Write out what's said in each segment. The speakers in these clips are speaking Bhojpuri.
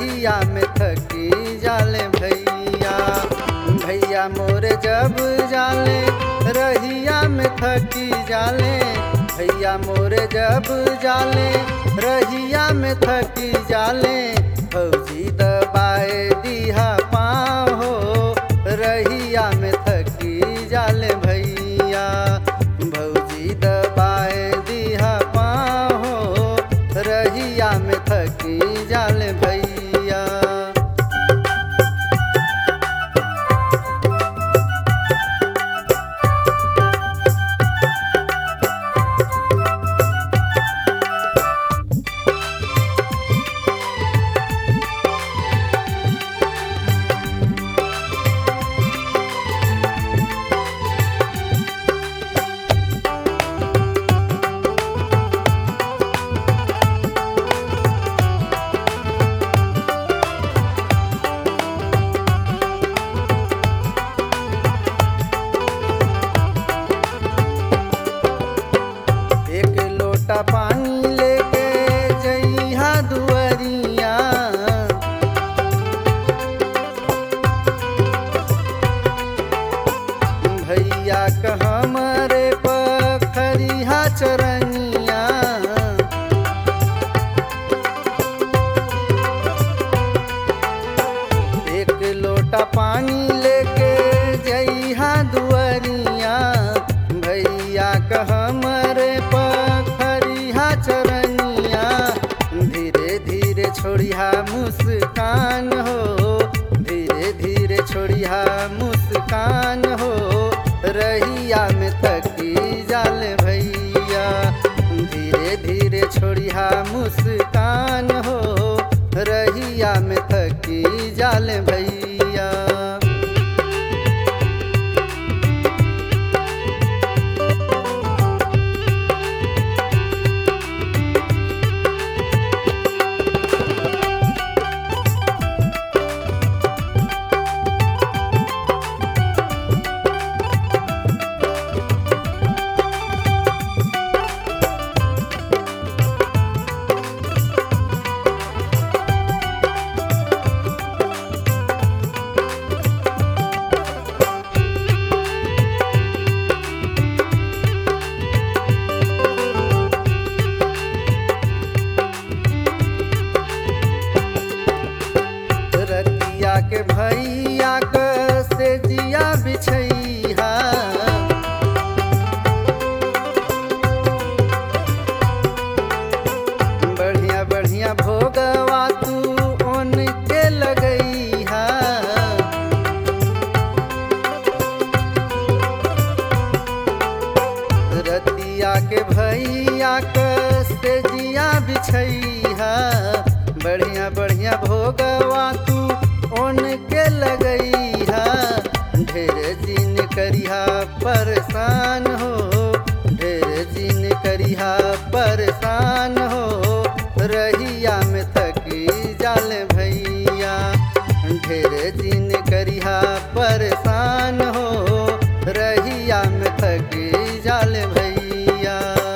रहिया में थकी जाले भैया। भैया मोरे जब जाले रहिया में थकी जाले, भैया मोरे जब जाले रहिया में थकी जाले। भौजी दबाए दिहा पाँव हो, रहिया में थकी जाले भैया। भौजी दबाए दिहा पाँव हो, रहिया में थकी जाले भैया। एक लोटा पानी लेके जइहा दुअरिया, भैया क हमरे पखरिहा चरनिया। एक लोटा पानी लेके जइहा दुअरिया, भैया क हमरे पखरिहा चरनिया। धीरे धीरे छोड़िहा मुस्कान हो, धीरे धीरे छोड़िहा मुस्कान हो, रहिया में थकी जाले भैया। धीरे धीरे छोड़िहा मुस्कान हो, रहिया में थकी जाले भैया। रतिया के भैया क से जिया बिछैहा, बढ़िया बढ़िया भोगवा तू ओन के लगैहा। रतिया के भैया क से जिया बिछैहा, बढ़िया बढ़िया भोगवा तू ओन के लगैहा। ढेर दिन करिहा परेशान हो, ढेर दिन करिहा परेशान हो, रहिया में थकी जाले भैया। ढेर दिन करिहा परेशान हो, रहिया में थकी जाले भैया।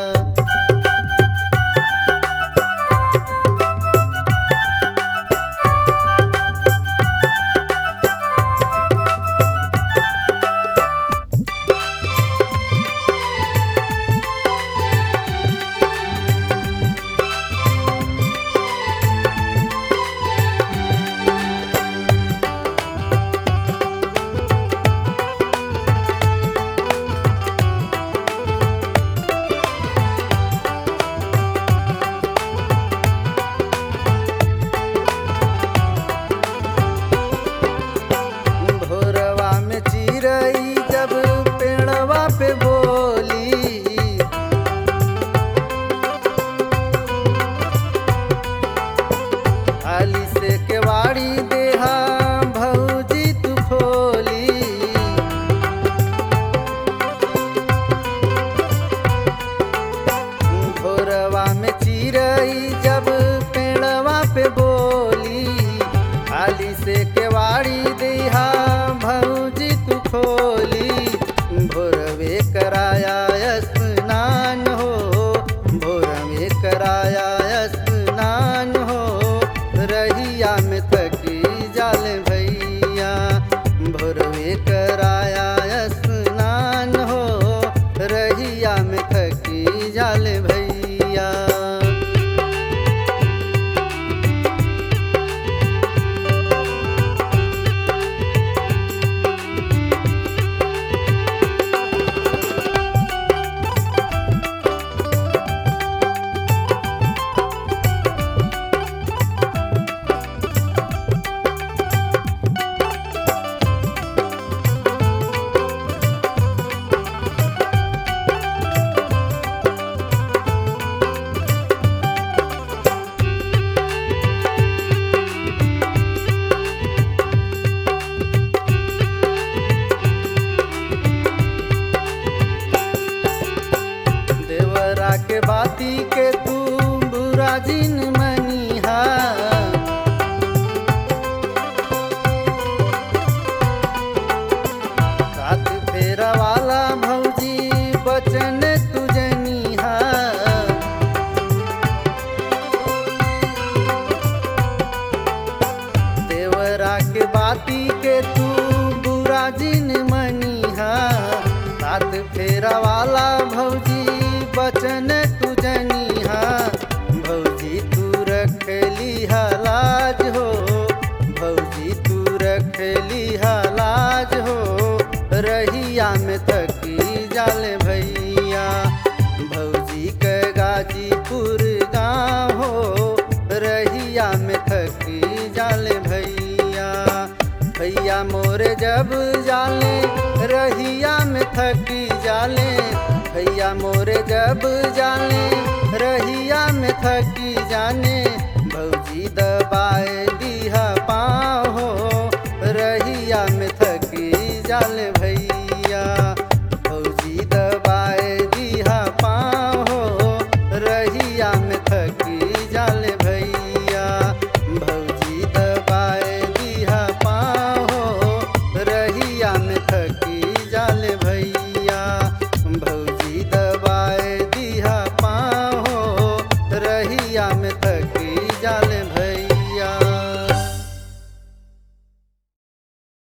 भोरवा में चिरई जब पेड़वा पे बोली, आली से केवाड़ी देहा भौजी तू खोली। भोरवा में चिरई जब पेड़वा पे बोली, आली से केवाड़ी देहा भौजी तू खोली। भोरवे कराया स्नान हो, भोरवे कराया स्नान हो, रहिया में बाती के तू बुरा जिन मनिहा सात फेरा वाला भौजी बचन तू जनिहा भौजी तू रखली लाज हो भौजी तू रखली लाज हो रहिया में थकी जाले भैया भौजी के गाजीपुर गाँव हो रहिया में थकी जाले भैया भैया मोरे जब जाले रहिया में थकी जाले भैया मोरे जब जाले रहिया में थकी जाने भौजी दबाए